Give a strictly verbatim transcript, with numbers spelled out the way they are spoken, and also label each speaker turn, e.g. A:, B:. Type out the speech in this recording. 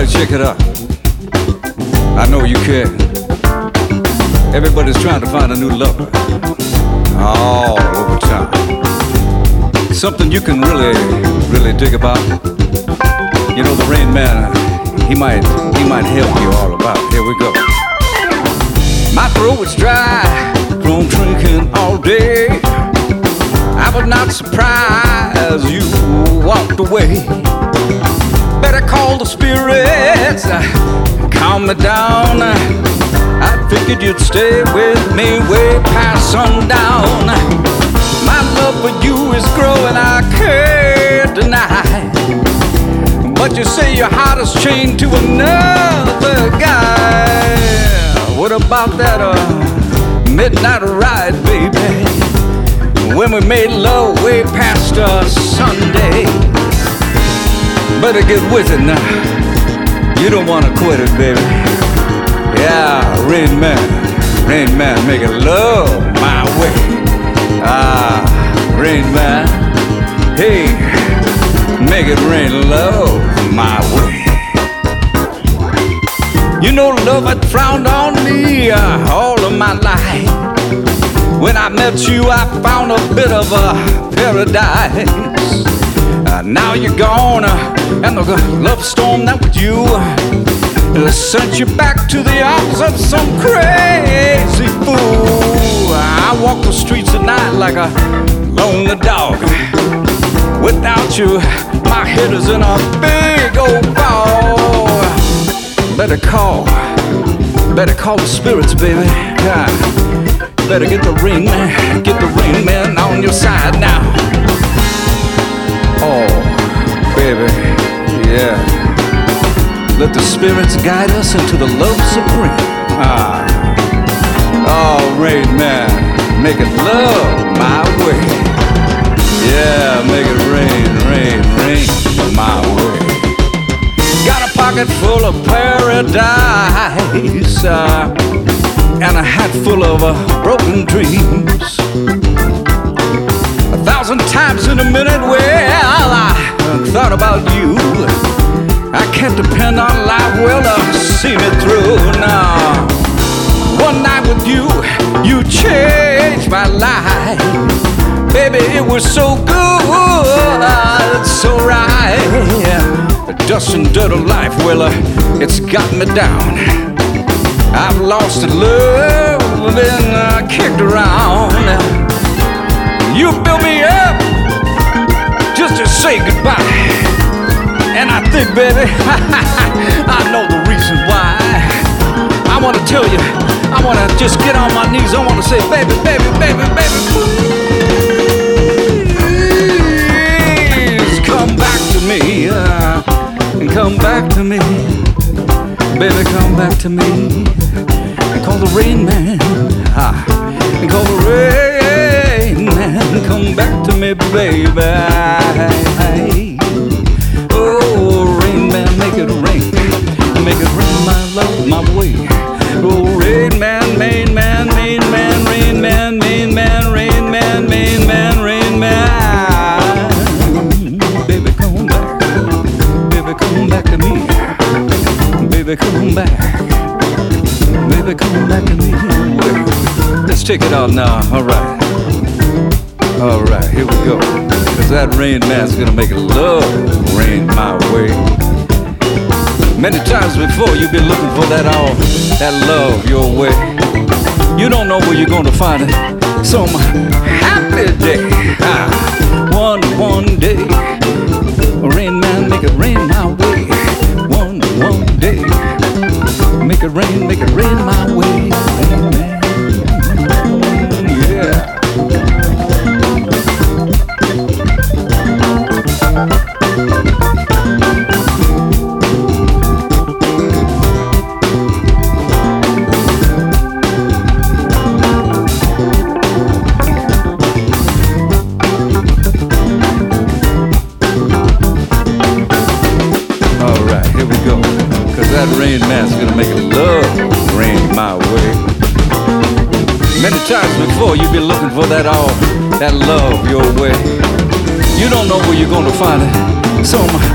A: Everybody check it out. I know you can. Everybody's trying to find a new lover all over town. Something you can really, really dig about. You know, the Rain Man, he might, he might help you all about. Here we go. My throat was dry from drinking all day. I was not surprised you walked away. Better call the spirits, calm me down. I figured you'd stay with me way past sundown. My love for you is growing, I can't deny. But you say your heart is chained to another guy. What about that uh, midnight ride, baby? When we made love way past uh, Sunday. Better get with it now. You don't wanna quit it, baby. Yeah, Rain Man, Rain Man, make it love my way. Ah, Rain Man, hey, make it rain love my way. You know love had frowned on me uh, all of my life. When I met you, I found a bit of a paradise. Uh, now you're gone, uh, and the love storm that was you uh, sent you back to the arms of some crazy fool. I walk the streets at night like a lonely dog. Without you, my head is in a big old ball. Better call, better call the spirits, baby. Yeah. Better get the Rain Man, get the Rain Man on your side now. Oh, baby, yeah. Let the spirits guide us into the love supreme. Ah, oh, Rain Man, make it love my way. Yeah, make it rain, rain, rain my way. Got a pocket full of paradise, uh, and a hat full of uh, broken dreams. A thousand times in a minute, well, I thought about you. I can't depend on life, well, to see me through. Now, one night with you, you changed my life. Baby, it was so good, so right. The dust and dirt of life, well, uh, it's got me down. I've lost love and uh, kicked around. You built me up just to say goodbye. And I think, baby, I know the reason why. I want to tell you, I want to just get on my knees. I want to say, baby, baby, baby, baby, please come back to me. Uh, and come back to me. Baby, come back to me. And call the Rain Man. Ah, and call the Rain Man. Come back to me, baby. Oh, Rain Man, make it rain. Make it rain, my love, my way. Oh, Rain Man, Main Man, Main Man, Rain Man, Main Man, Rain Man, Main Man, Rain Man. Baby, come back. Baby, come back to me. Baby, come back. Baby, come back to me. Let's check it out now. All right. All right, here we go. Cause that Rain Man's gonna make love rain my way. Many times before you've been looking for that all, that love your way. You don't know where you're gonna find it. Some happy day. Ah, one, one day. Rain Man, make it rain my way. One, one day. Make it rain, make it rain my way. Rain Man. Yeah. That Rain Man's gonna make love rain my way. Many times before you've been looking for that all, that love your way. You don't know where you're gonna find it. Some